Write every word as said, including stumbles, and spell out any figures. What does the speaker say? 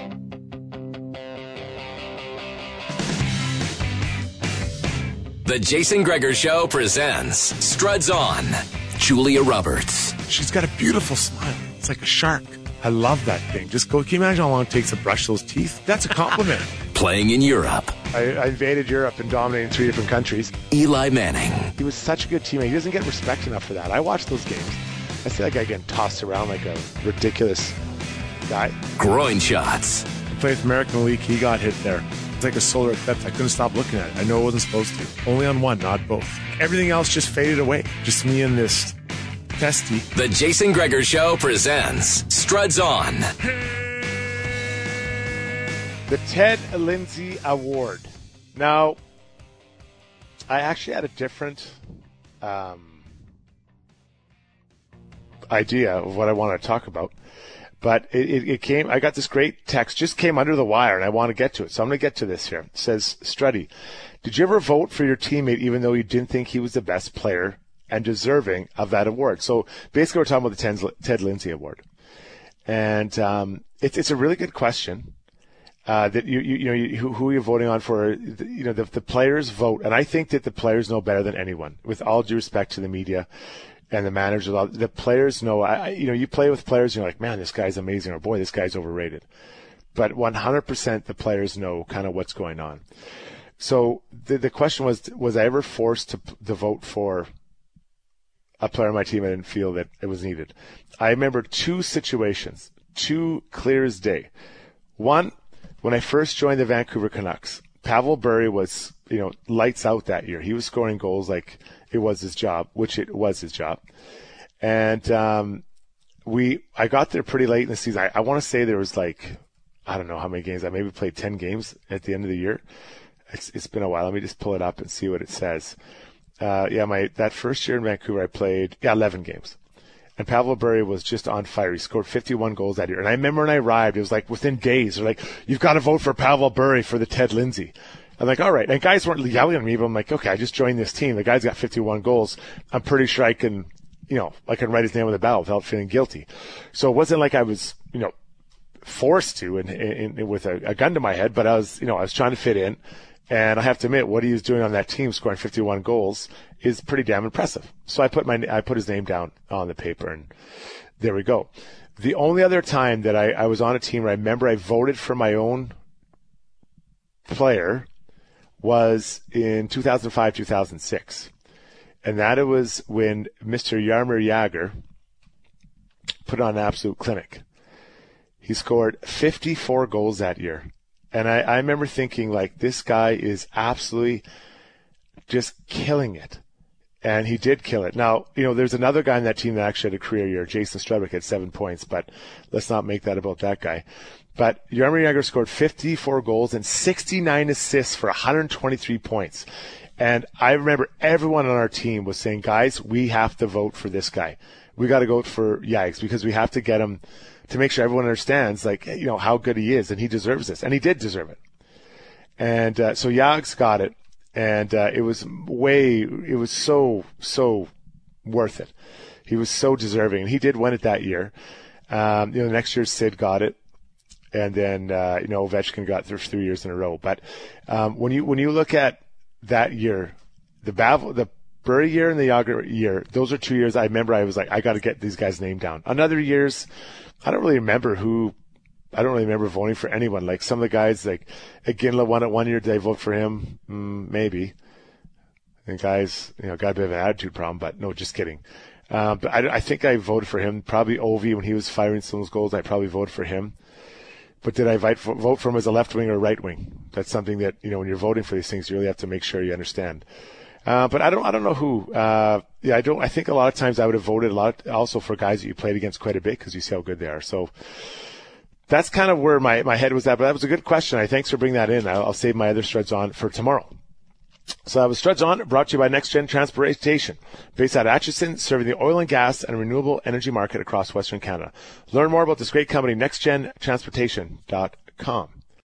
The Jason Gregor Show presents Struds On. Julia Roberts. She's got a beautiful smile. It's like a shark. I love that thing. Just go. Can you imagine how long it takes to brush those teeth? That's a compliment. Playing in Europe. I, I invaded Europe and dominated three different countries. Eli Manning. He was such a good teammate. He doesn't get respect enough for that. I watch those games. I see that guy getting tossed around like a ridiculous guy. Groin shots. I played with American League. He got hit there. It's like a solar eclipse. I couldn't stop looking at it. I know I wasn't supposed to. Only on one, not both. Everything else just faded away. Just me and this testy. The Jason Gregor Show presents Struds On. The Ted Lindsay Award. Now, I actually had a different um, idea of what I want to talk about. But it, it, it came, I got this great text, just came under the wire, and I want to get to it. So I'm going to get to this here. It says, Struddy, did you ever vote for your teammate even though you didn't think he was the best player and deserving of that award? So basically we're talking about the Ted, Ted Lindsay Award. And um, it, it's a really good question. Uh, that you, you, you know, you, who, who are you voting on for? You know, the, the players vote. And I think that the players know better than anyone, with all due respect to the media and the managers. The players know, I, you know, you play with players and you're like, man, this guy's amazing, or boy, this guy's overrated. But one hundred percent the players know kind of what's going on. So the the question was, was I ever forced to, to vote for a player on my team I didn't feel that it was needed? I remember two situations, two clear as day. One, when I first joined the Vancouver Canucks, Pavel Bure was, you know, lights out that year. He was scoring goals like it was his job, which it was his job. And um, we, I got there pretty late in the season. I, I want to say there was like, I don't know how many games. I maybe played ten games at the end of the year. It's, it's been a while. Let me just pull it up and see what it says. Uh, yeah, my that first year in Vancouver, I played yeah eleven games. And Pavel Bure was just on fire. He scored fifty-one goals that year. And I remember when I arrived, it was like within days. They're like, you've got to vote for Pavel Bure for the Ted Lindsay. I'm like, all right. And guys weren't yelling at me, but I'm like, okay, I just joined this team. The guy's got fifty-one goals. I'm pretty sure I can, you know, I can write his name on the ballot without feeling guilty. So it wasn't like I was, you know, forced to and, and, and with a, a gun to my head, but I was, you know, I was trying to fit in. And I have to admit, what he was doing on that team, scoring fifty-one goals, is pretty damn impressive. So I put my, I put his name down on the paper, and there we go. The only other time that I, I was on a team where I remember I voted for my own player was in two thousand five, two thousand six. And that it was when Mister Jaromir Jagr put on an absolute clinic. He scored fifty-four goals that year. And I, I remember thinking, like, this guy is absolutely just killing it. And he did kill it. Now, you know, there's another guy in that team that actually had a career year. Jason Strudwick had seven points, but let's not make that about that guy. But Jaromir Jagr scored fifty-four goals and sixty-nine assists for one hundred twenty-three points. And I remember everyone on our team was saying, guys, we have to vote for this guy. We got to vote for Yags because we have to get him to make sure everyone understands, like, you know, how good he is, and he deserves this. And he did deserve it. And uh, so Yags got it, and uh, it was way, it was so, so worth it. He was so deserving, and he did win it that year. Um, you know, next year Sid got it, and then, uh, you know, Ovechkin got through three years in a row. But um, when you when you look at that year, the Bav- the Bure year and the Jagr year, those are two years I remember I was like, I got to get these guys' name down. Another years, I don't really remember who, I don't really remember voting for anyone. Like some of the guys, like Iginla won it one year. Did I vote for him? Mm, maybe. And guys, you know, got a bit of an attitude problem, but no, just kidding. Uh, but I, I think I voted for him. Probably Ovi when he was firing some of those goals. I probably voted for him. But did I vote for, vote for him as a left wing or right wing? That's something that, you know, when you're voting for these things, you really have to make sure you understand. Uh, but I don't, I don't know who. Uh, yeah, I don't. I think a lot of times I would have voted a lot also for guys that you played against quite a bit because you see how good they are. So that's kind of where my, my head was at. But that was a good question. I thanks for bringing that in. I'll, I'll save my other Struds on for tomorrow. So that was Struds On, brought to you by Next Gen Transportation, based out of Atchison, serving the oil and gas and renewable energy market across Western Canada. Learn more about this great company, next gen transportation dot com.